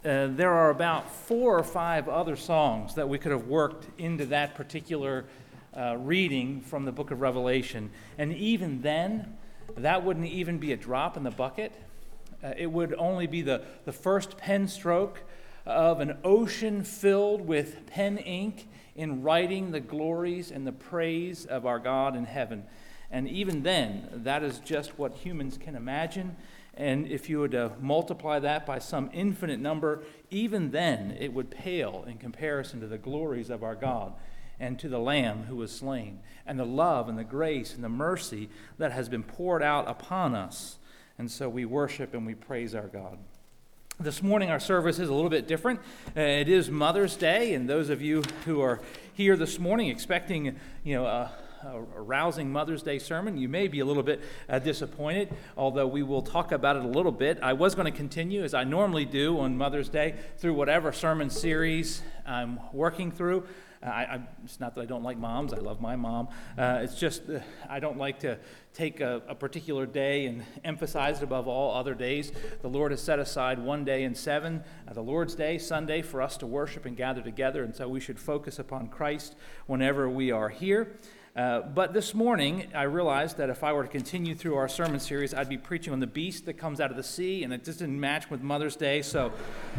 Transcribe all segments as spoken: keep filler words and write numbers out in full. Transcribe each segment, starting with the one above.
uh, there are about four or five other songs that we could have worked into that particular uh, reading from the book of Revelation. And even then, that wouldn't even be a drop in the bucket. Uh, it would only be the, the first pen stroke of an ocean filled with pen ink in writing the glories and the praise of our God in heaven. And even then, that is just what humans can imagine. And if you would uh, multiply that by some infinite number, even then it would pale in comparison to the glories of our God and to the Lamb who was slain, and the love and the grace and the mercy that has been poured out upon us. And so we worship and we praise our God. This morning our service is a little bit different. Uh, it is Mother's Day, and those of you who are here this morning expecting, you know, a, a rousing Mother's Day sermon, you may be a little bit uh, disappointed, although we will talk about it a little bit. I was going to continue, as I normally do on Mother's Day, through whatever sermon series I'm working through. Uh, I, I, it's not that I don't like moms. I love my mom. Uh, it's just uh, I don't like to take a, a particular day and emphasize it above all other days. The Lord has set aside one day in seven, uh, the Lord's Day, Sunday, for us to worship and gather together, and so we should focus upon Christ whenever we are here. Uh, but this morning, I realized that if I were to continue through our sermon series, I'd be preaching on the beast that comes out of the sea, and it just didn't match with Mother's Day, so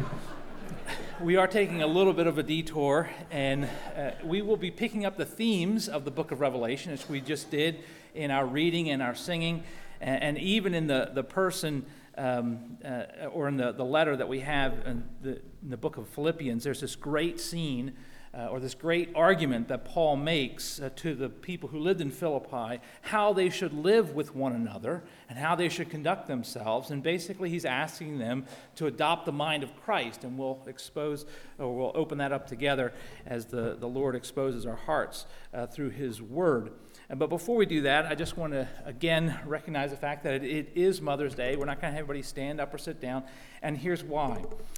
we are taking a little bit of a detour, and uh, we will be picking up the themes of the book of Revelation, as we just did in our reading and our singing, and, and even in the, the person, um, uh, or in the, the letter that we have in the, in the book of Philippians. There's this great scene, uh, or this great argument that Paul makes uh, to the people who lived in Philippi, how they should live with one another and how they should conduct themselves. And basically he's asking them to adopt the mind of Christ, and we'll expose, or we'll open that up together as the, the Lord exposes our hearts uh, through his word. But before we do that, I just want to, again, recognize the fact that it, it is Mother's Day. We're not going to have everybody stand up or sit down, and here's why.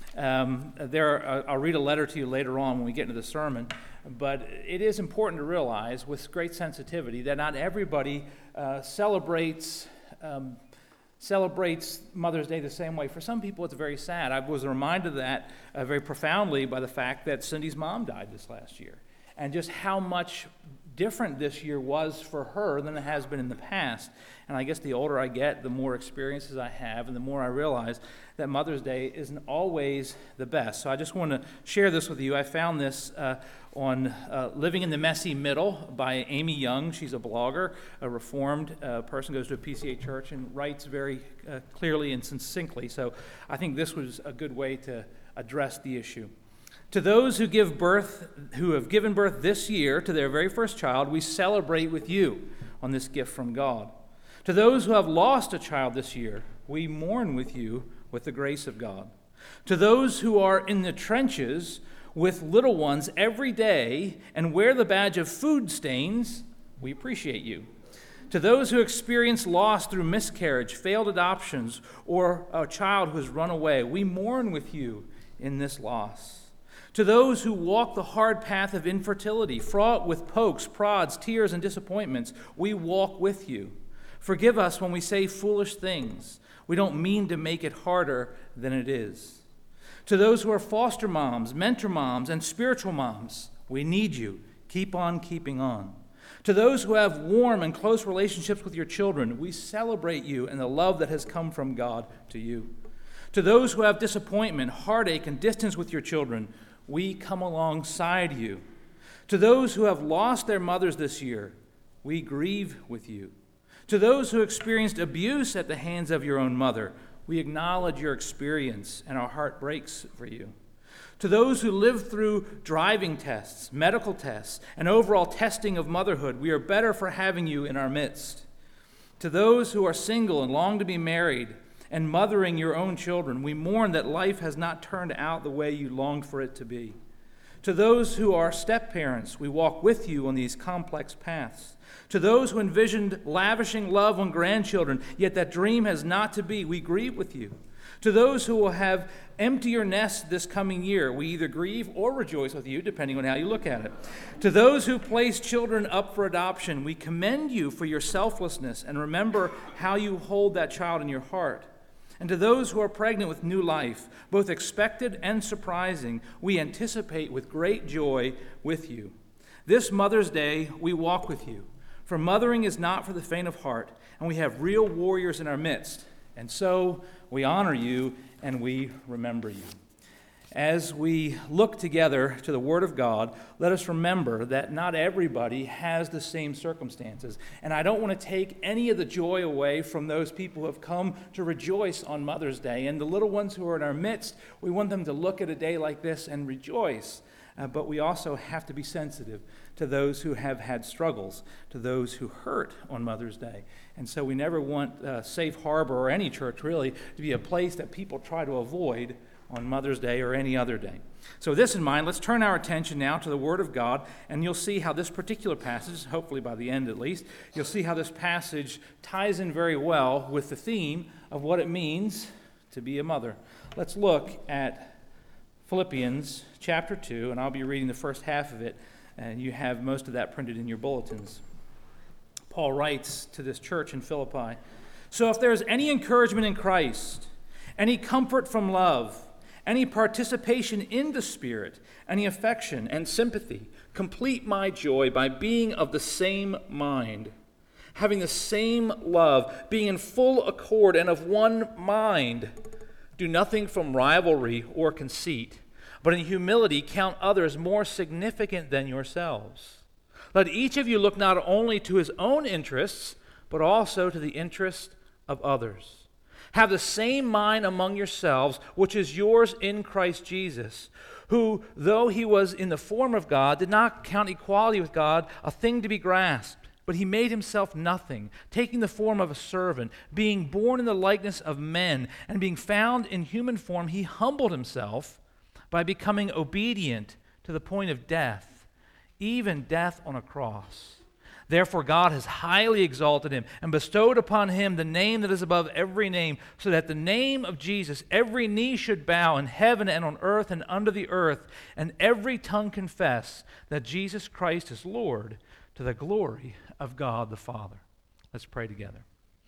Um, there, are, I'll read a letter to you later on when we get into the sermon, but it is important to realize with great sensitivity that not everybody uh, celebrates um, celebrates Mother's Day the same way. For some people, it's very sad. I was reminded of that uh, very profoundly by the fact that Cindy's mom died this last year, and just how much different this year was for her than it has been in the past. And I guess the older I get, the more experiences I have, and the more I realize that Mother's Day isn't always the best. So I just want to share this with you. I found this uh, on uh, Living in the Messy Middle by Amy Young. She's a blogger, a Reformed uh, person, goes to a P C A church, and writes very uh, clearly and succinctly. So I think this was a good way to address the issue. To those who give birth, who have given birth this year to their very first child, we celebrate with you on this gift from God. To those who have lost a child this year, we mourn with you with the grace of God. To those who are in the trenches with little ones every day and wear the badge of food stains, we appreciate you. To those who experience loss through miscarriage, failed adoptions, or a child who has run away, we mourn with you in this loss. To those who walk the hard path of infertility, fraught with pokes, prods, tears, and disappointments, we walk with you. Forgive us when we say foolish things. We don't mean to make it harder than it is. To those who are foster moms, mentor moms, and spiritual moms, we need you. Keep on keeping on. To those who have warm and close relationships with your children, we celebrate you and the love that has come from God to you. To those who have disappointment, heartache, and distance with your children, we come alongside you. To those who have lost their mothers this year, we grieve with you. To those who experienced abuse at the hands of your own mother, we acknowledge your experience and our heart breaks for you. To those who lived through driving tests, medical tests, and overall testing of motherhood, we are better for having you in our midst. To those who are single and long to be married, and mothering your own children, we mourn that life has not turned out the way you longed for it to be. To those who are step-parents, we walk with you on these complex paths. To those who envisioned lavishing love on grandchildren, yet that dream has not to be, we grieve with you. To those who will have emptier nests this coming year, we either grieve or rejoice with you, depending on how you look at it. To those who place children up for adoption, we commend you for your selflessness and remember how you hold that child in your heart. And to those who are pregnant with new life, both expected and surprising, we anticipate with great joy with you. This Mother's Day, we walk with you. For mothering is not for the faint of heart, and we have real warriors in our midst. And so we honor you and we remember you. As we look together to the Word of God, let us remember that not everybody has the same circumstances. And I don't want to take any of the joy away from those people who have come to rejoice on Mother's Day. And the little ones who are in our midst, we want them to look at a day like this and rejoice. Uh, but we also have to be sensitive to those who have had struggles, to those who hurt on Mother's Day. And so we never want uh, Safe Harbor or any church really to be a place that people try to avoid on Mother's Day or any other day. So with this in mind, let's turn our attention now to the Word of God, and you'll see how this particular passage, hopefully by the end at least, you'll see how this passage ties in very well with the theme of what it means to be a mother. Let's look at Philippians chapter two, and I'll be reading the first half of it, and you have most of that printed in your bulletins. Paul writes to this church in Philippi, "So if there is any encouragement in Christ, any comfort from love, any participation in the Spirit, any affection and sympathy, complete my joy by being of the same mind, having the same love, being in full accord and of one mind. Do nothing from rivalry or conceit, but in humility count others more significant than yourselves. Let each of you look not only to his own interests, but also to the interest of others. Have the same mind among yourselves, which is yours in Christ Jesus, who, though he was in the form of God, did not count equality with God a thing to be grasped, but he made himself nothing, taking the form of a servant, being born in the likeness of men, and being found in human form, he humbled himself by becoming obedient to the point of death, even death on a cross. Therefore God has highly exalted him and bestowed upon him the name that is above every name, so that the name of Jesus every knee should bow in heaven and on earth and under the earth, and every tongue confess that Jesus Christ is Lord, to the glory of God the Father." Let's pray together.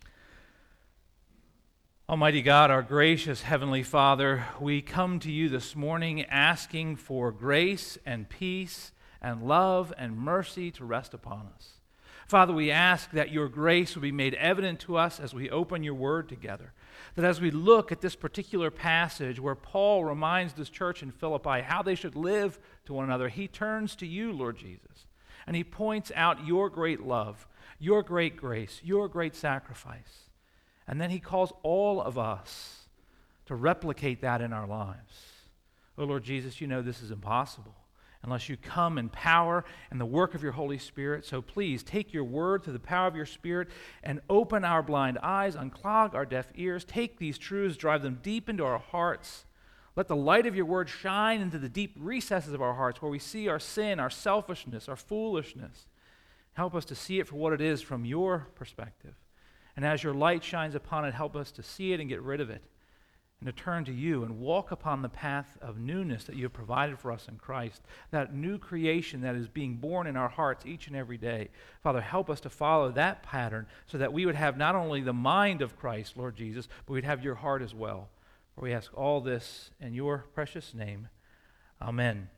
Almighty God, our gracious Heavenly Father, we come to you this morning asking for grace and peace and love and mercy to rest upon us. Father, we ask that your grace will be made evident to us as we open your word together. That as we look at this particular passage where Paul reminds this church in Philippi how they should live to one another, he turns to you, Lord Jesus, and he points out your great love, your great grace, your great sacrifice. And then he calls all of us to replicate that in our lives. Oh, Lord Jesus, you know this is impossible unless you come in power and the work of your Holy Spirit. So please take your word through the power of your Spirit and open our blind eyes, unclog our deaf ears, take these truths, drive them deep into our hearts. Let the light of your word shine into the deep recesses of our hearts where we see our sin, our selfishness, our foolishness. Help us to see it for what it is from your perspective. And as your light shines upon it, help us to see it and get rid of it, and to turn to you and walk upon the path of newness that you have provided for us in Christ, that new creation that is being born in our hearts each and every day. Father, help us to follow that pattern so that we would have not only the mind of Christ, Lord Jesus, but we'd have your heart as well. For we ask all this in your precious name. Amen.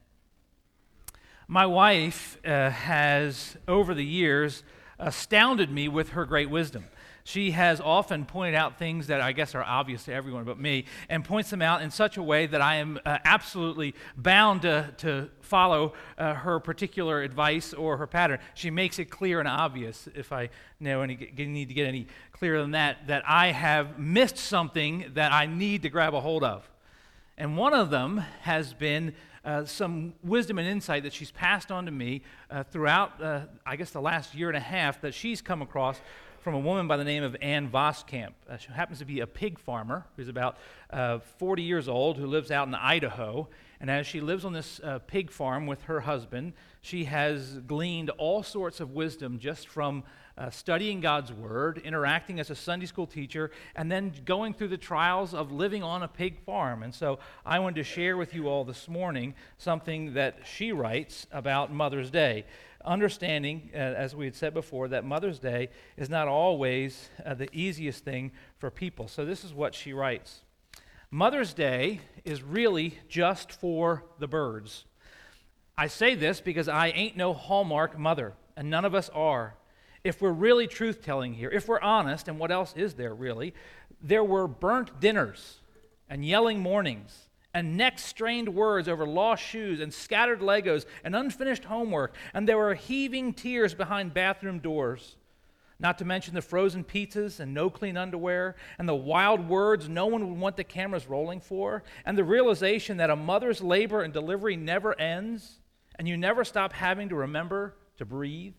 My wife uh, has, over the years, astounded me with her great wisdom. She has often pointed out things that I guess are obvious to everyone but me, and points them out in such a way that I am uh, absolutely bound to, to follow uh, her particular advice or her pattern. She makes it clear and obvious, if I know any, need to get any clearer than that, that I have missed something that I need to grab a hold of. And one of them has been uh, some wisdom and insight that she's passed on to me uh, throughout, uh, I guess, the last year and a half that she's come across from a woman by the name of Ann Voskamp. Uh, she happens to be a pig farmer who's about uh, forty years old, who lives out in Idaho. And as she lives on this uh, pig farm with her husband, she has gleaned all sorts of wisdom just from uh, studying God's Word, interacting as a Sunday school teacher, and then going through the trials of living on a pig farm. And so I wanted to share with you all this morning something that she writes about Mother's Day. Understanding, uh, as we had said before, that Mother's Day is not always uh, the easiest thing for people. So this is what she writes. Mother's Day is really just for the birds. I say this because I ain't no Hallmark mother, and none of us are. If we're really truth-telling here, if we're honest, and what else is there really, there were burnt dinners and yelling mornings and neck-strained words over lost shoes and scattered Legos and unfinished homework, and there were heaving tears behind bathroom doors. Not to mention the frozen pizzas and no clean underwear and the wild words no one would want the cameras rolling for, and the realization that a mother's labor and delivery never ends and you never stop having to remember to breathe.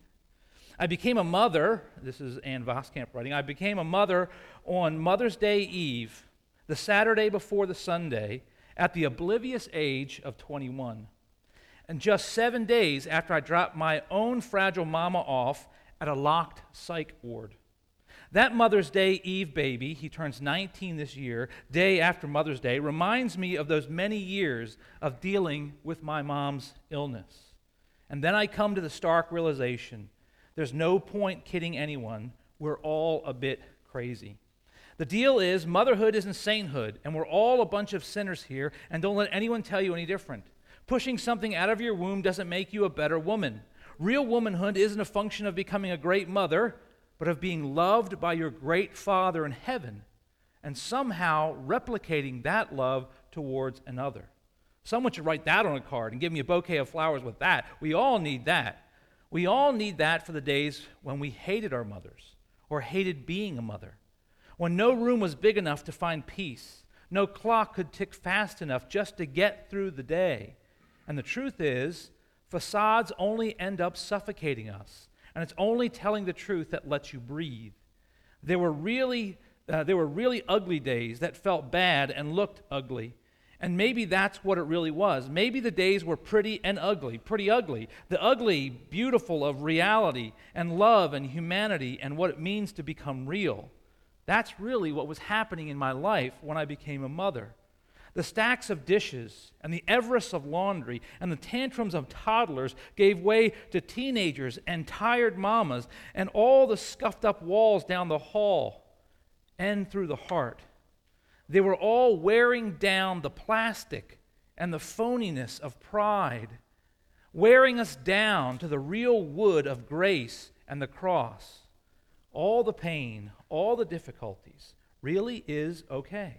I became a mother, this is Ann Voskamp writing, I became a mother on Mother's Day Eve, the Saturday before the Sunday, at the oblivious age of twenty-one. And just seven days after I dropped my own fragile mama off at a locked psych ward. That Mother's Day Eve baby, he turns nineteen this year, day after Mother's Day, reminds me of those many years of dealing with my mom's illness. And then I come to the stark realization, there's no point kidding anyone, we're all a bit crazy. The deal is, motherhood isn't sainthood, and we're all a bunch of sinners here, and don't let anyone tell you any different. Pushing something out of your womb doesn't make you a better woman. Real womanhood isn't a function of becoming a great mother, but of being loved by your great Father in heaven and somehow replicating that love towards another. Someone should write that on a card and give me a bouquet of flowers with that. We all need that. We all need that for the days when we hated our mothers or hated being a mother, when no room was big enough to find peace, no clock could tick fast enough just to get through the day. And the truth is, facades only end up suffocating us, and it's only telling the truth that lets you breathe. There were really, uh, there were really ugly days that felt bad and looked ugly, and maybe that's what it really was. Maybe the days were pretty and ugly, pretty ugly. The ugly, beautiful of reality and love and humanity and what it means to become real. That's really what was happening in my life when I became a mother. The stacks of dishes and the Everests of laundry and the tantrums of toddlers gave way to teenagers and tired mamas and all the scuffed up walls down the hall and through the heart. They were all wearing down the plastic and the phoniness of pride, wearing us down to the real wood of grace and the cross. All the pain, all the difficulties really is okay.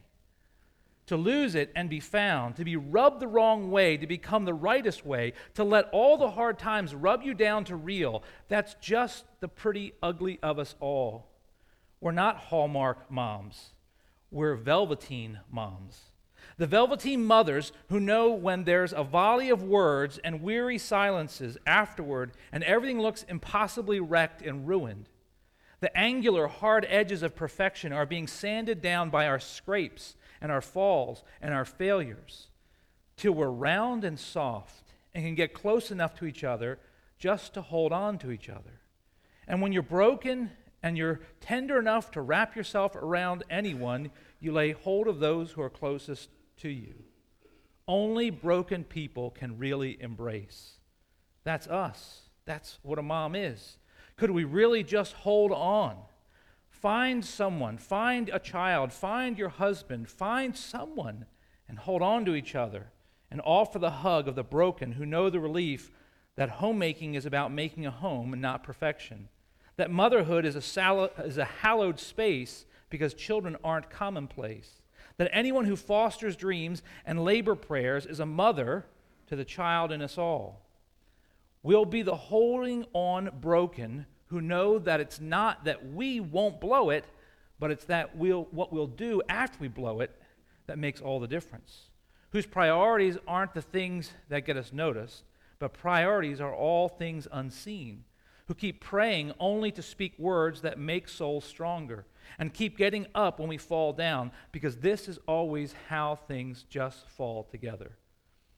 To lose it and be found, to be rubbed the wrong way, to become the rightest way, to let all the hard times rub you down to real, that's just the pretty ugly of us all. We're not Hallmark moms. We're Velveteen moms. The Velveteen mothers who know when there's a volley of words and weary silences afterward and everything looks impossibly wrecked and ruined. The angular, hard edges of perfection are being sanded down by our scrapes and our falls and our failures till we're round and soft and can get close enough to each other just to hold on to each other. And when you're broken and you're tender enough to wrap yourself around anyone, you lay hold of those who are closest to you. Only broken people can really embrace. That's us. That's what a mom is. Could we really just hold on? Find someone, find a child, find your husband, find someone, and hold on to each other and offer the hug of the broken who know the relief that homemaking is about making a home and not perfection, that motherhood is a, sal- is a hallowed space because children aren't commonplace, that anyone who fosters dreams and labor prayers is a mother to the child in us all. We'll be the holding on broken who know that it's not that we won't blow it, but it's that we'll, what we'll do after we blow it that makes all the difference. Whose priorities aren't the things that get us noticed, but priorities are all things unseen. Who keep praying only to speak words that make souls stronger, and keep getting up when we fall down, because this is always how things just fall together.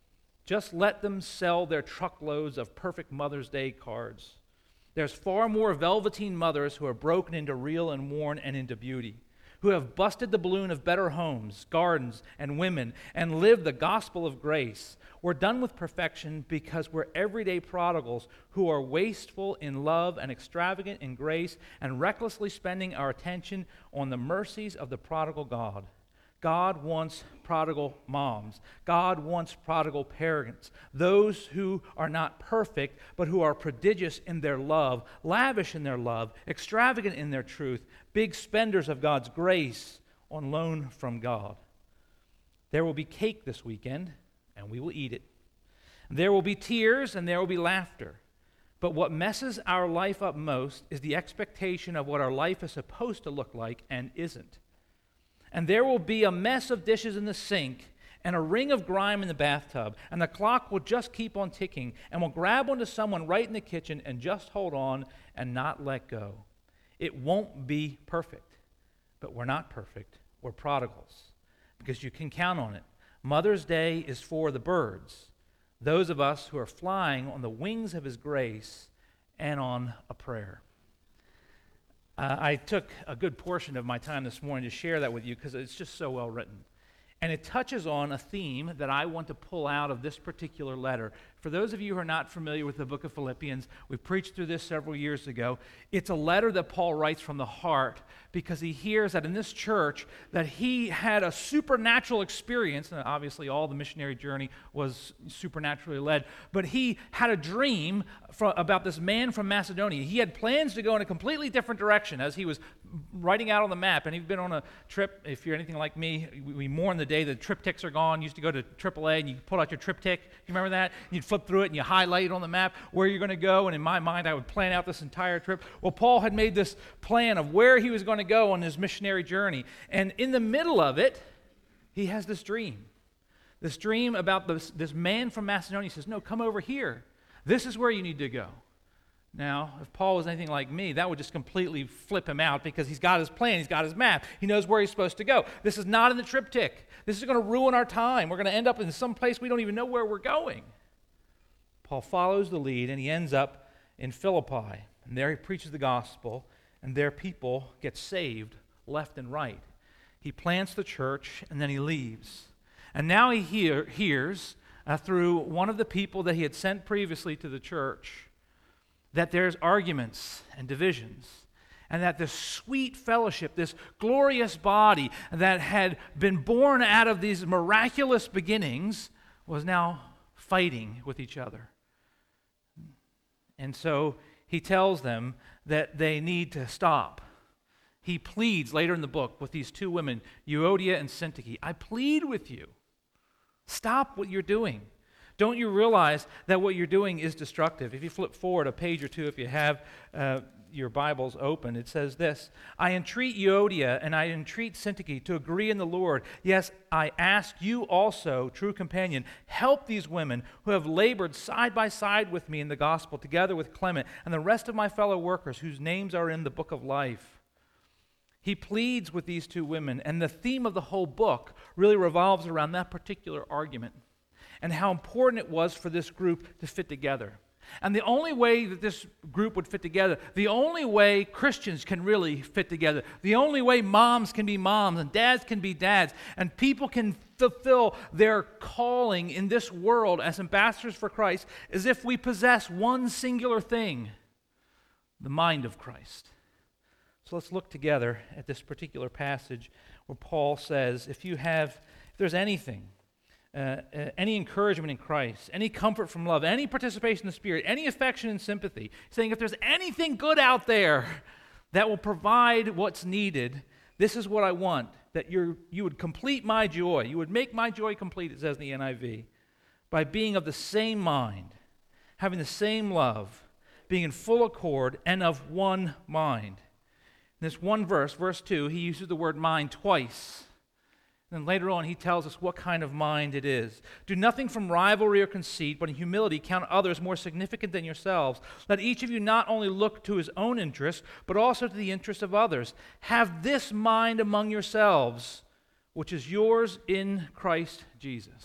Just let them sell their truckloads of perfect Mother's Day cards. There's far more velveteen mothers who are broken into real and worn and into beauty, who have busted the balloon of better homes, gardens, and women, and lived the gospel of grace. We're done with perfection because we're everyday prodigals who are wasteful in love and extravagant in grace and recklessly spending our attention on the mercies of the prodigal God. God wants prodigal moms. God wants prodigal parents, those who are not perfect, but who are prodigious in their love, lavish in their love, extravagant in their truth, big spenders of God's grace on loan from God. There will be cake this weekend, and we will eat it. There will be tears, and there will be laughter. But what messes our life up most is the expectation of what our life is supposed to look like and isn't. And there will be a mess of dishes in the sink and a ring of grime in the bathtub, and the clock will just keep on ticking, and we'll grab onto someone right in the kitchen and just hold on and not let go. It won't be perfect, but we're not perfect. We're prodigals, because you can count on it. Mother's Day is for the birds, those of us who are flying on the wings of His grace and on a prayer. Uh, I took a good portion of my time this morning to share that with you because it's just so well written. And it touches on a theme that I want to pull out of this particular letter. For those of you who are not familiar with the book of Philippians, we preached through this several years ago. It's a letter that Paul writes from the heart because he hears that in this church that he had a supernatural experience, and obviously all the missionary journey was supernaturally led, but he had a dream for, about this man from Macedonia. He had plans to go in a completely different direction as he was writing out on the map, and he'd been on a trip. If you're anything like me, we, we mourn the day the triptychs are gone. You used to go to triple A and you pull out your triptych. You remember that? You'd flip through it and you highlight it on the map where you're going to go, and in my mind I would plan out this entire trip. Well, Paul had made this plan of where he was going to go on his missionary journey, and in the middle of it, he has this dream. This dream about this, this man from Macedonia. He says, no, come over here. This is where you need to go. Now, if Paul was anything like me, that would just completely flip him out because he's got his plan, he's got his map, he knows where he's supposed to go. This is not in the triptych. This is going to ruin our time. We're going to end up in some place we don't even know where we're going. Paul follows the lead, and he ends up in Philippi. And there he preaches the gospel, and there people get saved left and right. He plants the church, and then he leaves. And now he hear, hears uh, through one of the people that he had sent previously to the church that there's arguments and divisions, and that this sweet fellowship, this glorious body that had been born out of these miraculous beginnings was now fighting with each other. And so he tells them that they need to stop. He pleads later in the book with these two women, Euodia and Syntyche. I plead with you, stop what you're doing. Don't you realize that what you're doing is destructive? If you flip forward a page or two, if you have uh, your Bibles open, it says this, I entreat Euodia and I entreat Syntyche to agree in the Lord. Yes, I ask you also, true companion, help these women who have labored side by side with me in the gospel, together with Clement and the rest of my fellow workers whose names are in the book of life. He pleads with these two women, and the theme of the whole book really revolves around that particular argument and how important it was for this group to fit together. And the only way that this group would fit together, the only way Christians can really fit together, the only way moms can be moms and dads can be dads, and people can fulfill their calling in this world as ambassadors for Christ, is if we possess one singular thing, the mind of Christ. So let's look together at this particular passage where Paul says, if you have, if there's anything, Uh, uh, any encouragement in Christ, any comfort from love, any participation in the Spirit, any affection and sympathy, saying if there's anything good out there that will provide what's needed, this is what I want, that you're, you would complete my joy. You would make my joy complete, it says in the N I V, by being of the same mind, having the same love, being in full accord, and of one mind. In this one verse, verse two, he uses the word mind twice. And later on, he tells us what kind of mind it is. Do nothing from rivalry or conceit, but in humility count others more significant than yourselves. Let each of you not only look to his own interest, but also to the interest of others. Have this mind among yourselves, which is yours in Christ Jesus.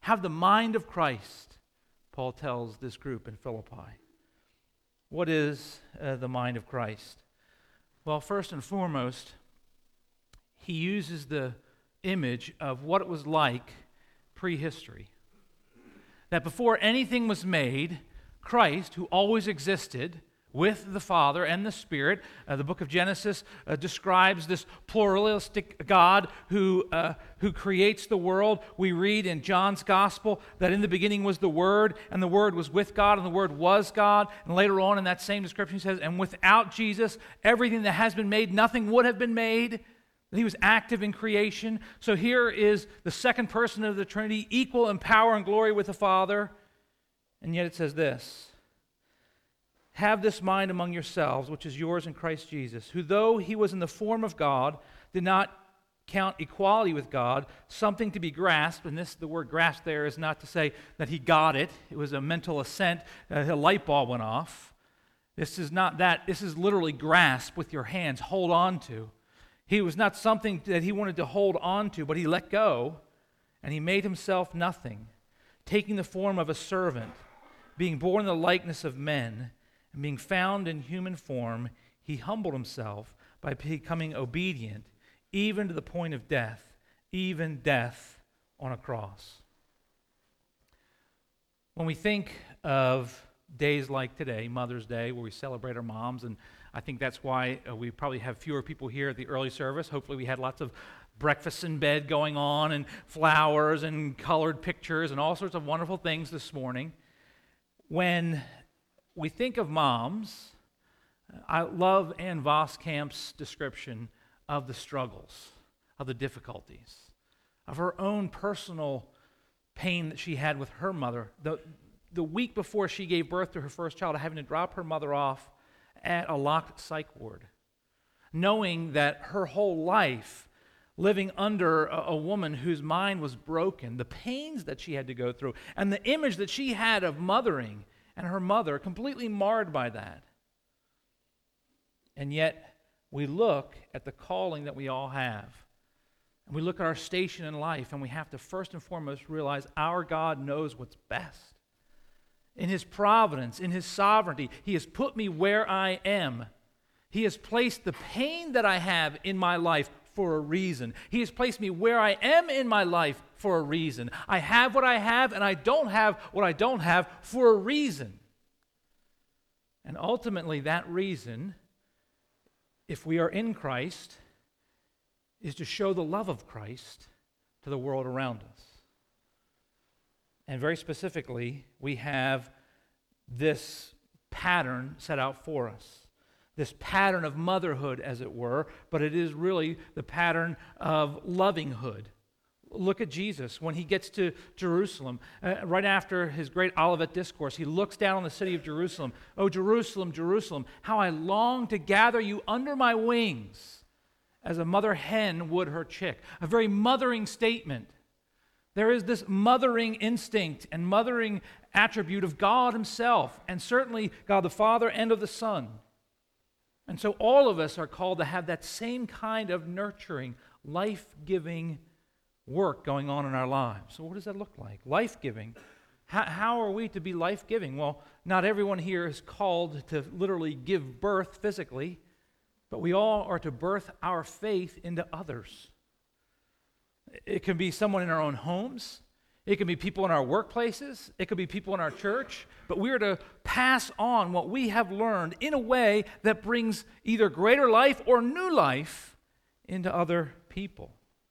Have the mind of Christ, Paul tells this group in Philippi. What is uh, the mind of Christ? Well, first and foremost, he uses the image of what it was like prehistory. That before anything was made, Christ, who always existed with the Father and the Spirit, uh, the book of Genesis uh, describes this pluralistic God who, uh, who creates the world. We read in John's Gospel that in the beginning was the Word, and the Word was with God, and the Word was God. And later on in that same description he says, and without Jesus, everything that has been made, nothing would have been made. He was active in creation. So here is the second person of the Trinity, equal in power and glory with the Father. And yet it says this, have this mind among yourselves, which is yours in Christ Jesus, who though he was in the form of God, did not count equality with God something to be grasped. And this, the word grasp there is not to say that he got it. It was a mental assent. Uh, a light bulb went off. This is not that. This is literally grasp with your hands, hold on to. He was not something that he wanted to hold on to, but he let go, and he made himself nothing, taking the form of a servant, being born in the likeness of men, and being found in human form, he humbled himself by becoming obedient, even to the point of death, even death on a cross. When we think of days like today, Mother's Day, where we celebrate our moms, and I think that's why uh, we probably have fewer people here at the early service. Hopefully we had lots of breakfasts in bed going on, and flowers, and colored pictures, and all sorts of wonderful things this morning. When we think of moms, I love Ann Voskamp's description of the struggles, of the difficulties, of her own personal pain that she had with her mother. The, the week before she gave birth to her first child, having to drop her mother off at a locked psych ward, knowing that her whole life, living under a, a woman whose mind was broken, the pains that she had to go through, and the image that she had of mothering and her mother, completely marred by that. And yet, we look at the calling that we all have, and we look at our station in life, and we have to first and foremost realize our God knows what's best. In his providence, in his sovereignty, he has put me where I am. He has placed the pain that I have in my life for a reason. He has placed me where I am in my life for a reason. I have what I have, and I don't have what I don't have for a reason. And ultimately, that reason, if we are in Christ, is to show the love of Christ to the world around us. And very specifically, we have this pattern set out for us. This pattern of motherhood, as it were, but it is really the pattern of lovinghood. Look at Jesus when he gets to Jerusalem. Uh, right after his great Olivet Discourse, he looks down on the city of Jerusalem. Oh, Jerusalem, Jerusalem, how I long to gather you under my wings, as a mother hen would her chick. A very mothering statement. There is this mothering instinct and mothering attribute of God himself, and certainly God the Father and of the Son. And so all of us are called to have that same kind of nurturing, life-giving work going on in our lives. So what does that look like? Life-giving. How, how are we to be life-giving? Well, not everyone here is called to literally give birth physically, but we all are to birth our faith into others. It can be someone in our own homes. It can be people in our workplaces. It could be people in our church. But we are to pass on what we have learned in a way that brings either greater life or new life into other people.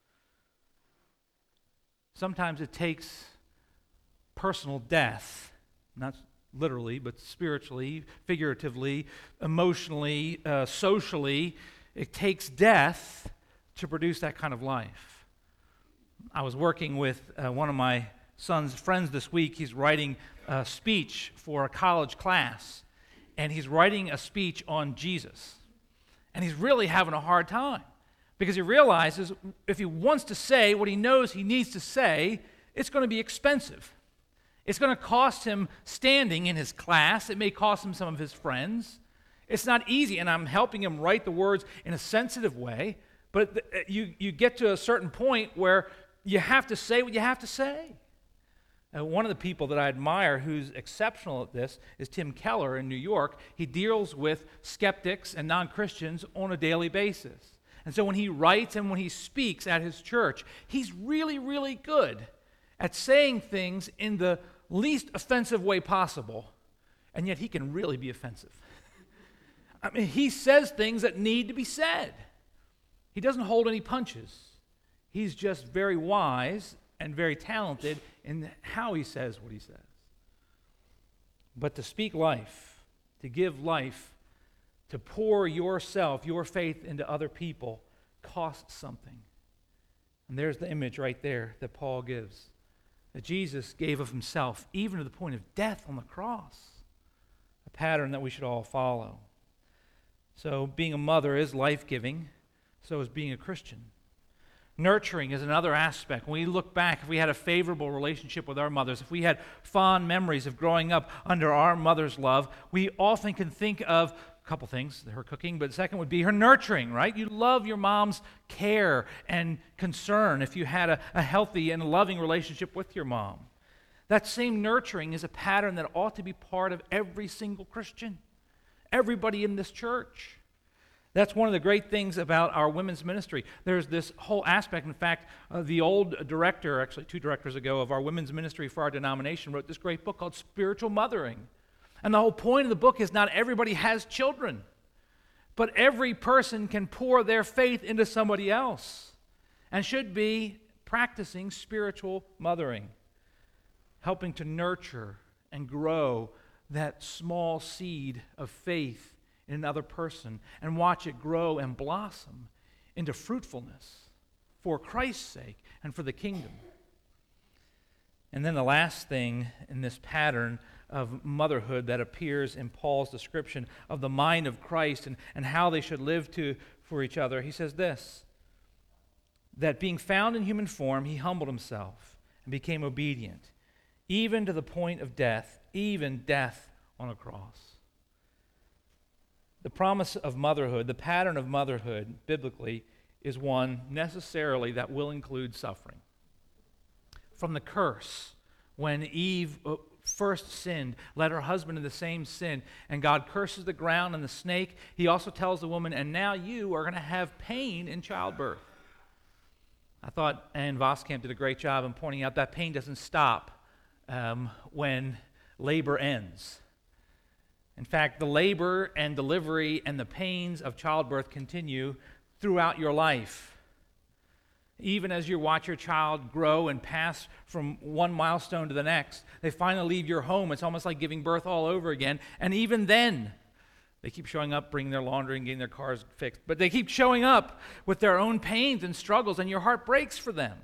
Sometimes it takes personal death, not literally, but spiritually, figuratively, emotionally, uh, socially. It takes death to produce that kind of life. I was working with uh, one of my son's friends this week. He's writing a speech for a college class, and he's writing a speech on Jesus. And he's really having a hard time because he realizes if he wants to say what he knows he needs to say, it's going to be expensive. It's going to cost him standing in his class. It may cost him some of his friends. It's not easy, and I'm helping him write the words in a sensitive way, but you, you get to a certain point where you have to say what you have to say. Uh, one of the people that I admire who's exceptional at this is Tim Keller in New York. He deals with skeptics and non-Christians on a daily basis. And so when he writes and when he speaks at his church, he's really, really good at saying things in the least offensive way possible, and yet he can really be offensive. I mean, he says things that need to be said. He doesn't hold any punches. He's just very wise and very talented in how he says what he says. But to speak life, to give life, to pour yourself, your faith into other people, costs something. And there's the image right there that Paul gives, that Jesus gave of himself, even to the point of death on the cross, a pattern that we should all follow. So being a mother is life-giving, so is being a Christian. Nurturing is another aspect. When we look back, if we had a favorable relationship with our mothers, if we had fond memories of growing up under our mother's love, we often can think of a couple things, her cooking, but the second would be her nurturing, right? You love your mom's care and concern if you had a, a healthy and loving relationship with your mom. That same nurturing is a pattern that ought to be part of every single Christian, everybody in this church. That's one of the great things about our women's ministry. There's this whole aspect. In fact, uh, the old director, actually two directors ago, of our women's ministry for our denomination wrote this great book called Spiritual Mothering. And the whole point of the book is not everybody has children, but every person can pour their faith into somebody else and should be practicing spiritual mothering, helping to nurture and grow that small seed of faith in another person and watch it grow and blossom into fruitfulness for Christ's sake and for the kingdom. And then the last thing in this pattern of motherhood that appears in Paul's description of the mind of Christ and, and how they should live to for each other, he says this, that being found in human form, he humbled himself and became obedient, even to the point of death, even death on a cross. The promise of motherhood, the pattern of motherhood, biblically, is one necessarily that will include suffering. From the curse, when Eve first sinned, led her husband in the same sin, and God curses the ground and the snake, he also tells the woman, and now you are going to have pain in childbirth. I thought Ann Voskamp did a great job in pointing out that pain doesn't stop um, when labor ends. In fact, the labor and delivery and the pains of childbirth continue throughout your life. Even as you watch your child grow and pass from one milestone to the next, they finally leave your home. It's almost like giving birth all over again. And even then, they keep showing up, bringing their laundry and getting their cars fixed. But they keep showing up with their own pains and struggles, and your heart breaks for them.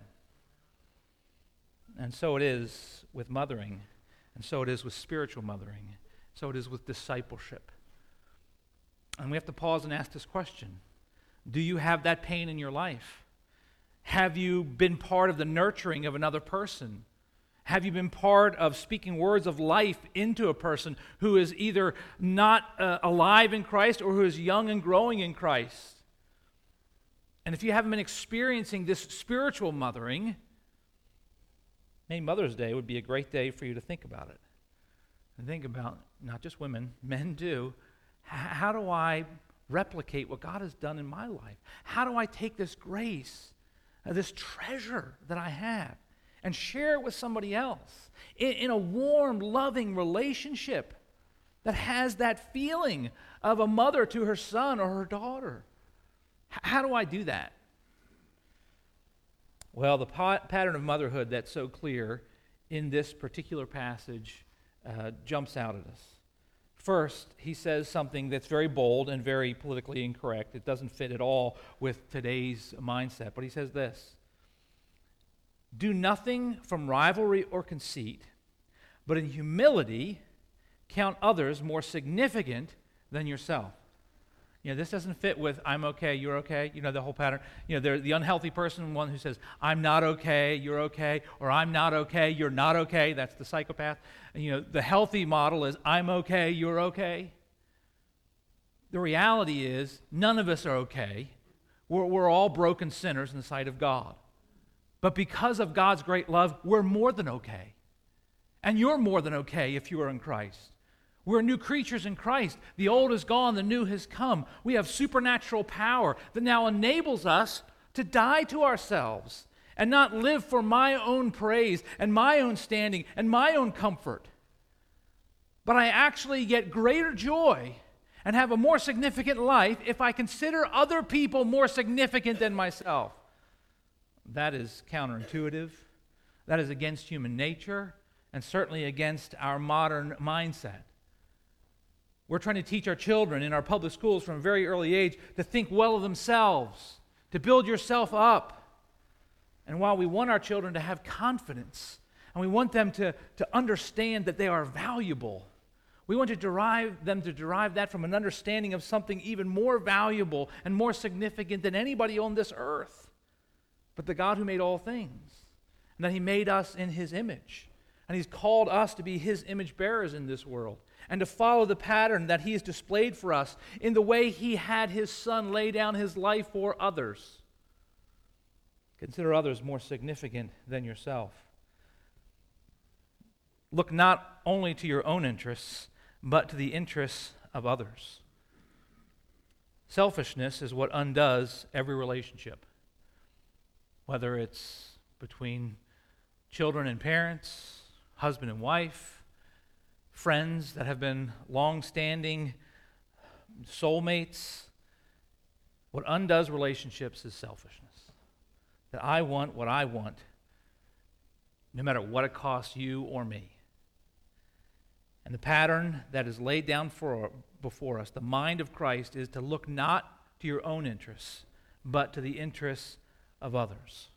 And so it is with mothering, and so it is with spiritual mothering. So it is with discipleship. And we have to pause and ask this question. Do you have that pain in your life? Have you been part of the nurturing of another person? Have you been part of speaking words of life into a person who is either not uh, alive in Christ or who is young and growing in Christ? And if you haven't been experiencing this spiritual mothering, maybe Mother's Day would be a great day for you to think about it. And think about, not just women, men do, how do I replicate what God has done in my life? How do I take this grace, uh, this treasure that I have, and share it with somebody else in, in a warm, loving relationship that has that feeling of a mother to her son or her daughter? H- how do I do that? Well, the pa- pattern of motherhood that's so clear in this particular passage uh, jumps out at us. First, he says something that's very bold and very politically incorrect. It doesn't fit at all with today's mindset, but he says this: do nothing from rivalry or conceit, but in humility count others more significant than yourself. You know, this doesn't fit with I'm okay, you're okay. You know, the whole pattern. You know, they're the unhealthy person, one who says, I'm not okay, you're okay, or I'm not okay, you're not okay. That's the psychopath. And, you know, the healthy model is I'm okay, you're okay. The reality is none of us are okay. We're, we're all broken sinners in the sight of God. But because of God's great love, we're more than okay. And you're more than okay if you are in Christ. We're new creatures in Christ. The old is gone, the new has come. We have supernatural power that now enables us to die to ourselves and not live for my own praise and my own standing and my own comfort. But I actually get greater joy and have a more significant life if I consider other people more significant than myself. That is counterintuitive. That is against human nature and certainly against our modern mindset. We're trying to teach our children in our public schools from a very early age to think well of themselves, to build yourself up. And while we want our children to have confidence and we want them to, to understand that they are valuable, we want to derive them to derive that from an understanding of something even more valuable and more significant than anybody on this earth, but the God who made all things, and that He made us in His image. And He's called us to be His image bearers in this world and to follow the pattern that He has displayed for us in the way He had His Son lay down His life for others. Consider others more significant than yourself. Look not only to your own interests, but to the interests of others. Selfishness is what undoes every relationship, whether it's between children and parents, husband and wife, friends that have been long-standing soulmates. What undoes relationships is selfishness. That I want what I want, no matter what it costs you or me. And the pattern that is laid down for, before us, the mind of Christ, is to look not to your own interests, but to the interests of others.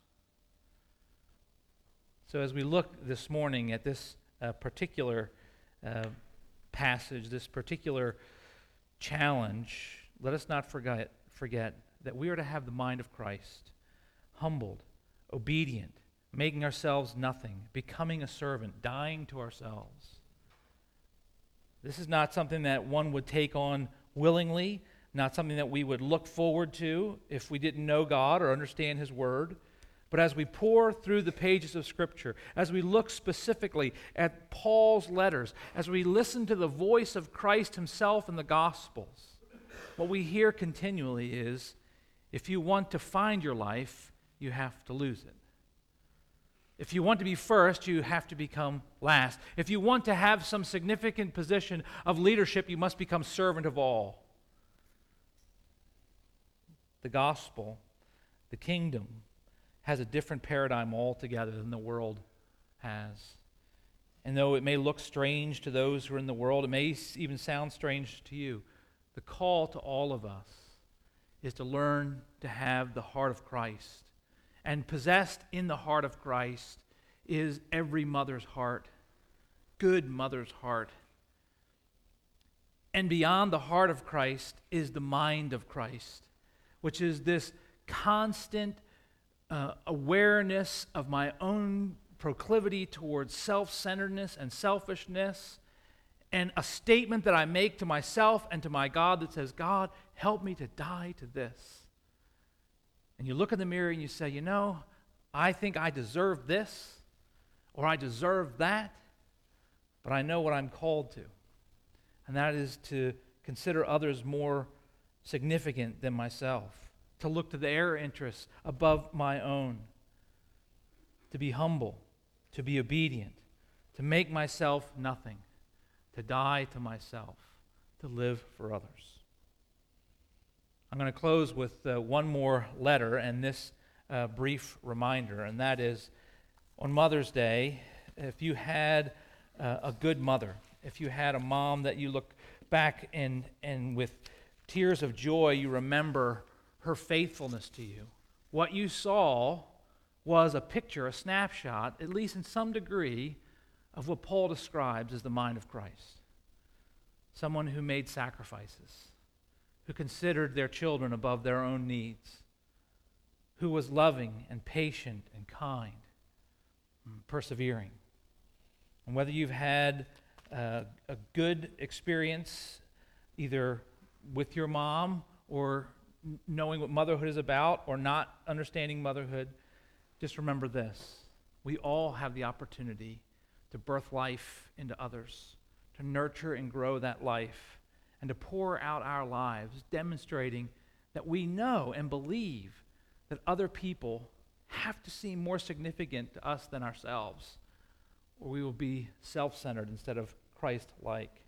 So as we look this morning at this uh, particular uh, passage, this particular challenge, let us not forget, forget that we are to have the mind of Christ, humbled, obedient, making ourselves nothing, becoming a servant, dying to ourselves. This is not something that one would take on willingly, not something that we would look forward to if we didn't know God or understand His Word. But as we pour through the pages of Scripture, as we look specifically at Paul's letters, as we listen to the voice of Christ Himself in the Gospels, what we hear continually is, if you want to find your life, you have to lose it. If you want to be first, you have to become last. If you want to have some significant position of leadership, you must become servant of all. The gospel, the kingdom, has a different paradigm altogether than the world has. And though it may look strange to those who are in the world, it may even sound strange to you, the call to all of us is to learn to have the heart of Christ. And possessed in the heart of Christ is every mother's heart, good mother's heart. And beyond the heart of Christ is the mind of Christ, which is this constant uh, awareness of my own proclivity towards self-centeredness and selfishness, and a statement that I make to myself and to my God that says, God, help me to die to this. And you look in the mirror and you say, you know, I think I deserve this, or I deserve that, but I know what I'm called to. And that is to consider others more significant than myself, to look to their interests above my own, to be humble, to be obedient, to make myself nothing, to die to myself, to live for others. I'm going to close with uh, one more letter and this uh, brief reminder, and that is, on Mother's Day, if you had uh, a good mother, if you had a mom that you look back and, and with tears of joy you remember her faithfulness to you, what you saw was a picture, a snapshot, at least in some degree, of what Paul describes as the mind of Christ. Someone who made sacrifices, who considered their children above their own needs, who was loving and patient and kind, and persevering. And whether you've had uh, a good experience either with your mom or knowing what motherhood is about or not understanding motherhood, just remember this. We all have the opportunity to birth life into others, to nurture and grow that life, and to pour out our lives, demonstrating that we know and believe that other people have to seem more significant to us than ourselves, or we will be self-centered instead of Christ-like.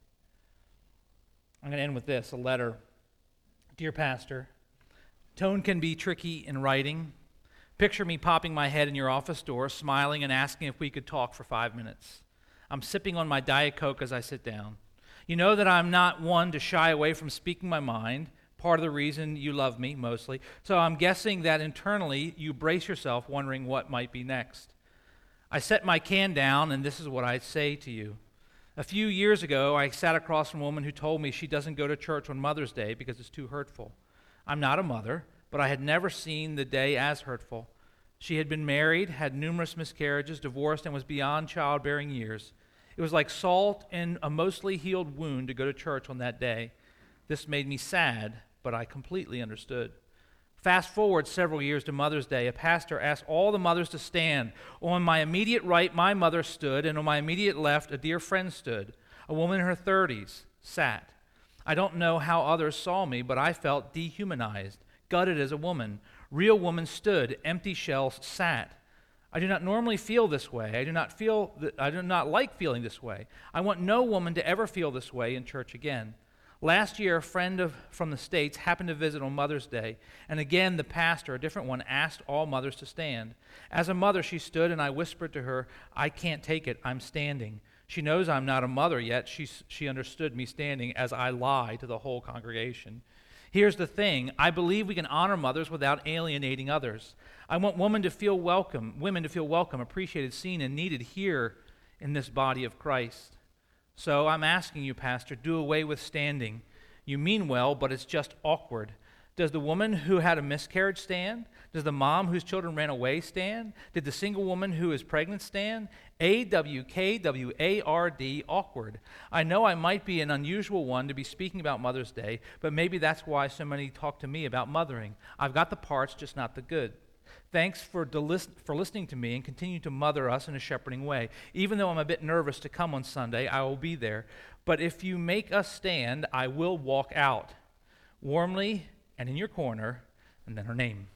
I'm going to end with this, a letter. Dear Pastor, tone can be tricky in writing. Picture me popping my head in your office door, smiling and asking if we could talk for five minutes. I'm sipping on my Diet Coke as I sit down. You know that I'm not one to shy away from speaking my mind, part of the reason you love me, mostly. So I'm guessing that internally you brace yourself wondering what might be next. I set my can down, and this is what I say to you. A few years ago, I sat across from a woman who told me she doesn't go to church on Mother's Day because it's too hurtful. I'm not a mother, but I had never seen the day as hurtful. She had been married, had numerous miscarriages, divorced, and was beyond childbearing years. It was like salt in a mostly healed wound to go to church on that day. This made me sad, but I completely understood. Fast forward several years to Mother's Day, a pastor asked all the mothers to stand. On my immediate right, my mother stood, and on my immediate left, a dear friend stood. A woman in her thirties sat. I don't know how others saw me, but I felt dehumanized, gutted as a woman. Real woman stood, empty shells sat. I do not normally feel this way. I do not feel. Th- I do not like feeling this way. I want no woman to ever feel this way in church again. Last year, a friend of, from the States happened to visit on Mother's Day, and again the pastor, a different one, asked all mothers to stand. As a mother, she stood, and I whispered to her, I can't take it, I'm standing. She knows I'm not a mother yet. She, she understood me standing as I lie to the whole congregation. Here's the thing. I believe we can honor mothers without alienating others. I want women to feel welcome, women to feel welcome, appreciated, seen, and needed here in this body of Christ. So I'm asking you, Pastor, do away with standing. You mean well, but it's just awkward. Does the woman who had a miscarriage stand? Does the mom whose children ran away stand? Did the single woman who is pregnant stand? A W K W A R D, awkward. I know I might be an unusual one to be speaking about Mother's Day, but maybe that's why so many talk to me about mothering. I've got the parts, just not the good. Thanks for, delis- for listening to me and continue to mother us in a shepherding way. Even though I'm a bit nervous to come on Sunday, I will be there. But if you make us stand, I will walk out. Warmly and in your corner, and then her name.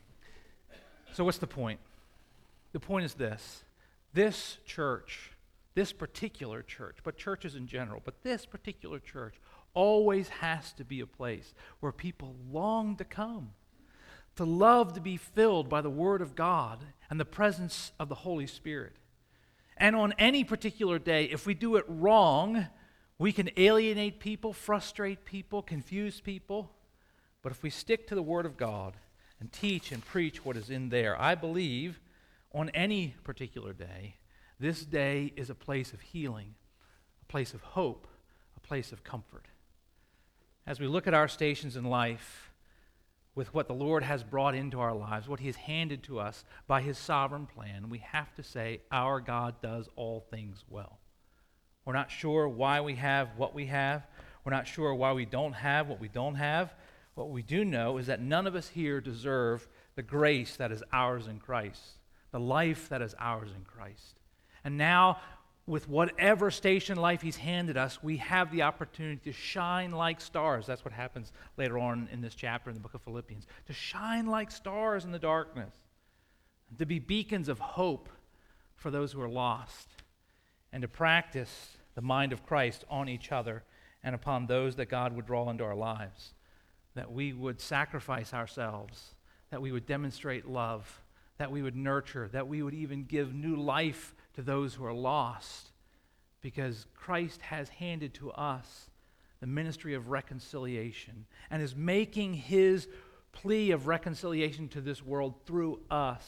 So what's the point? The point is this. This church, this particular church, but churches in general, but this particular church always has to be a place where people long to come, to love to be filled by the Word of God and the presence of the Holy Spirit. And on any particular day, if we do it wrong, we can alienate people, frustrate people, confuse people. But if we stick to the Word of God and teach and preach what is in there, I believe on any particular day, this day is a place of healing, a place of hope, a place of comfort. As we look at our stations in life, with what the Lord has brought into our lives, what He has handed to us by His sovereign plan, we have to say, our God does all things well. We're not sure why we have what we have. We're not sure why we don't have what we don't have. What we do know is that none of us here deserve the grace that is ours in Christ, the life that is ours in Christ. And now, with whatever station in life He's handed us, we have the opportunity to shine like stars. That's what happens later on in this chapter in the book of Philippians. To shine like stars in the darkness. To be beacons of hope for those who are lost. And to practice the mind of Christ on each other and upon those that God would draw into our lives. That we would sacrifice ourselves. That we would demonstrate love. That we would nurture. That we would even give new life to those who are lost, because Christ has handed to us the ministry of reconciliation and is making His plea of reconciliation to this world through us.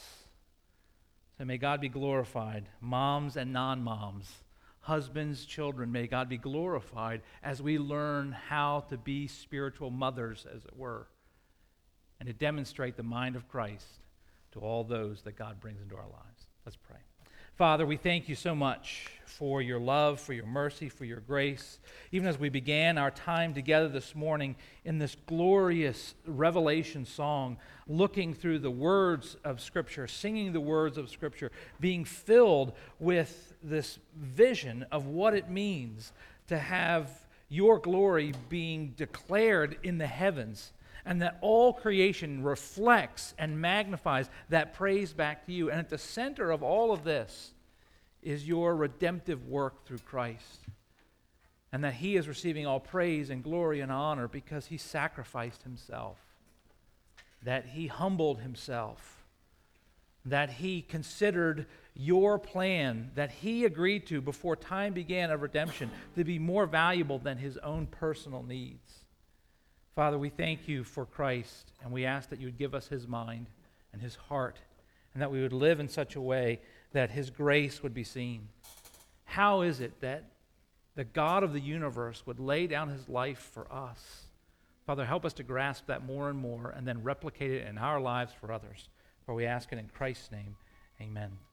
So may God be glorified, moms and non-moms, husbands, children, may God be glorified as we learn how to be spiritual mothers, as it were, and to demonstrate the mind of Christ to all those that God brings into our lives. Let's pray. Father, we thank you so much for your love, for your mercy, for your grace. Even as we began our time together this morning in this glorious Revelation song, looking through the words of Scripture, singing the words of Scripture, being filled with this vision of what it means to have your glory being declared in the heavens, and that all creation reflects and magnifies that praise back to you. And at the center of all of this is your redemptive work through Christ, and that he is receiving all praise and glory and honor because he sacrificed himself, that he humbled himself, that he considered your plan that he agreed to before time began of redemption to be more valuable than his own personal needs. Father, we thank you for Christ, and we ask that you would give us his mind and his heart, and that we would live in such a way that his grace would be seen. How is it that the God of the universe would lay down his life for us? Father, help us to grasp that more and more and then replicate it in our lives for others. For we ask it in Christ's name, amen.